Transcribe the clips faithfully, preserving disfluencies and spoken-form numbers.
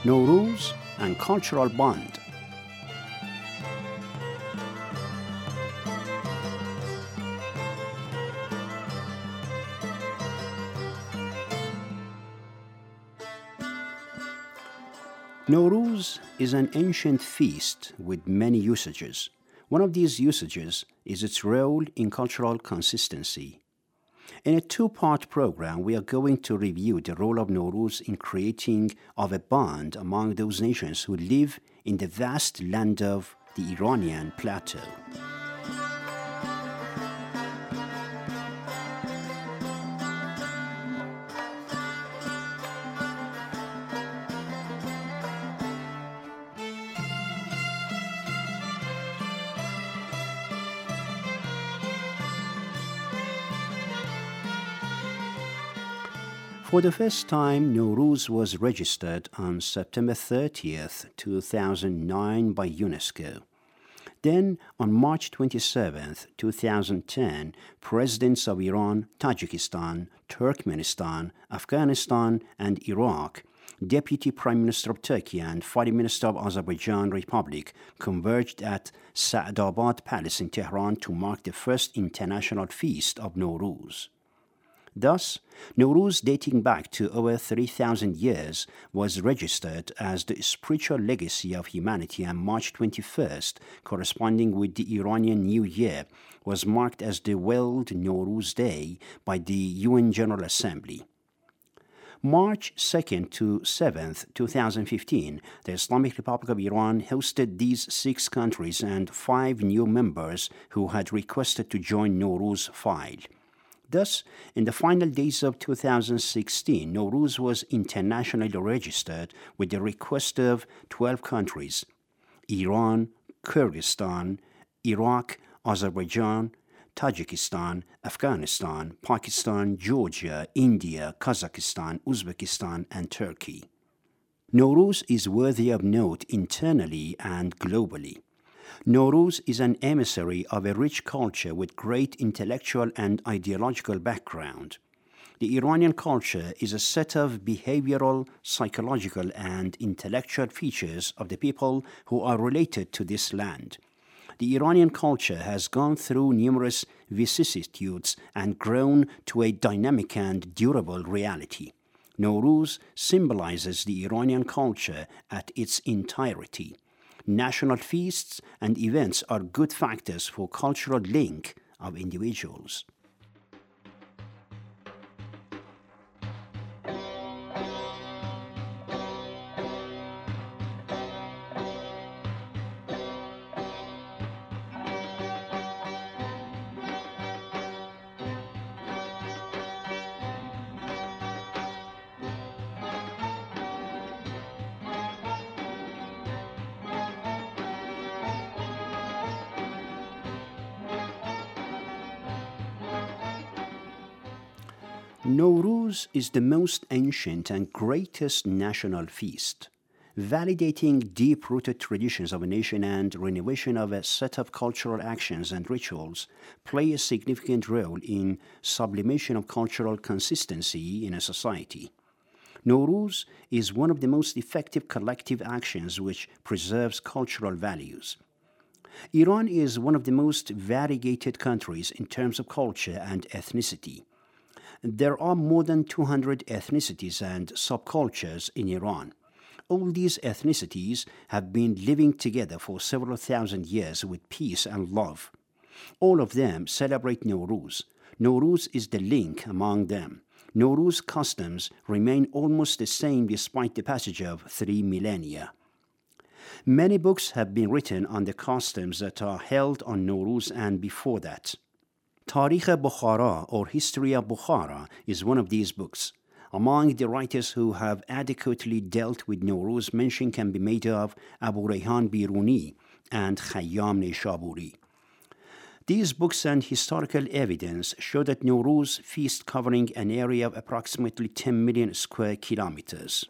Nowruz and cultural bond. Nowruz is an ancient feast with many usages. One of these usages is its role in cultural consistency. In a two-part program, we are going to review the role of Nowruz in creating of a bond among those nations who live in the vast land of the Iranian plateau. For the first time, Nowruz was registered on September thirtieth, two thousand nine by UNESCO. Then, on March twenty-seventh, two thousand ten, presidents of Iran, Tajikistan, Turkmenistan, Afghanistan, and Iraq, Deputy Prime Minister of Turkey and Foreign Minister of Azerbaijan Republic converged at Sa'dabad Palace in Tehran to mark the first international feast of Nowruz. Thus, Nowruz, dating back to over three thousand years, was registered as the spiritual legacy of humanity, and March twenty-first, corresponding with the Iranian New Year, was marked as the World Nowruz Day by the U N General Assembly. March second to seventh, two thousand fifteen, the Islamic Republic of Iran hosted these six countries and five new members who had requested to join Nowruz file. Thus, in the final days of two thousand sixteen, Nowruz was internationally registered with the request of twelve countries: Iran, Kyrgyzstan, Iraq, Azerbaijan, Tajikistan, Afghanistan, Pakistan, Georgia, India, Kazakhstan, Uzbekistan, and Turkey. Nowruz is worthy of note internally and globally. Nowruz is an emissary of a rich culture with great intellectual and ideological background. The Iranian culture is a set of behavioral, psychological, and intellectual features of the people who are related to this land. The Iranian culture has gone through numerous vicissitudes and grown to a dynamic and durable reality. Nowruz symbolizes the Iranian culture at its entirety. National feasts and events are good factors for cultural link of individuals. Nowruz is the most ancient and greatest national feast. Validating deep-rooted traditions of a nation and renovation of a set of cultural actions and rituals play a significant role in sublimation of cultural consistency in a society. Nowruz is one of the most effective collective actions which preserves cultural values. Iran is one of the most variegated countries in terms of culture and ethnicity. There are more than two hundred ethnicities and subcultures in Iran. All these ethnicities have been living together for several thousand years with peace and love. All of them celebrate Nowruz. Nowruz is the link among them. Nowruz customs remain almost the same despite the passage of three millennia. Many books have been written on the customs that are held on Nowruz and before that. Tarikh Bukhara, or History of Bukhara, is one of these books. Among the writers who have adequately dealt with Nowruz, mention can be made of Abu Rayhan Biruni and Khayyam Nishaburi. These books and historical evidence show that Nowruz feast covering an area of approximately ten million square kilometers.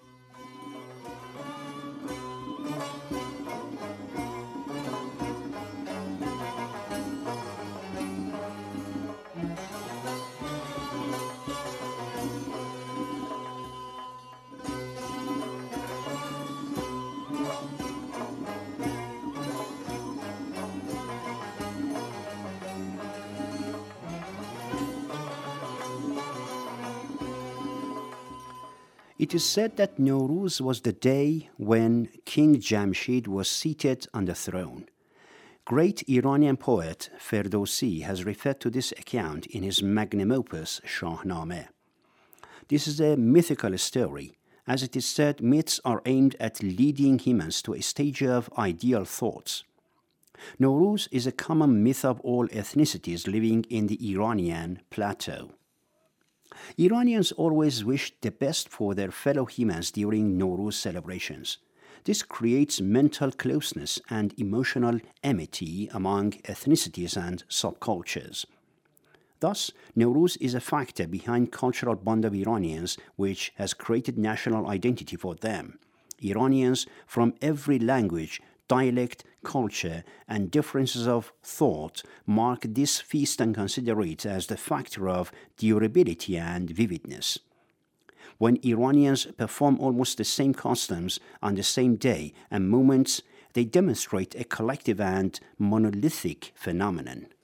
It is said that Nowruz was the day when King Jamshid was seated on the throne. Great Iranian poet Ferdowsi has referred to this account in his magnum opus Shahnameh. This is a mythical story. As it is said, myths are aimed at leading humans to a stage of ideal thoughts. Nowruz is a common myth of all ethnicities living in the Iranian plateau. Iranians always wish the best for their fellow humans during Nowruz celebrations. This creates mental closeness and emotional amity among ethnicities and subcultures. Thus, Nowruz is a factor behind cultural bond of Iranians, which has created national identity for them. Iranians from every language, dialect, culture, and differences of thought mark this feast and consider it as the factor of durability and vividness. When Iranians perform almost the same customs on the same day and moments, they demonstrate a collective and monolithic phenomenon.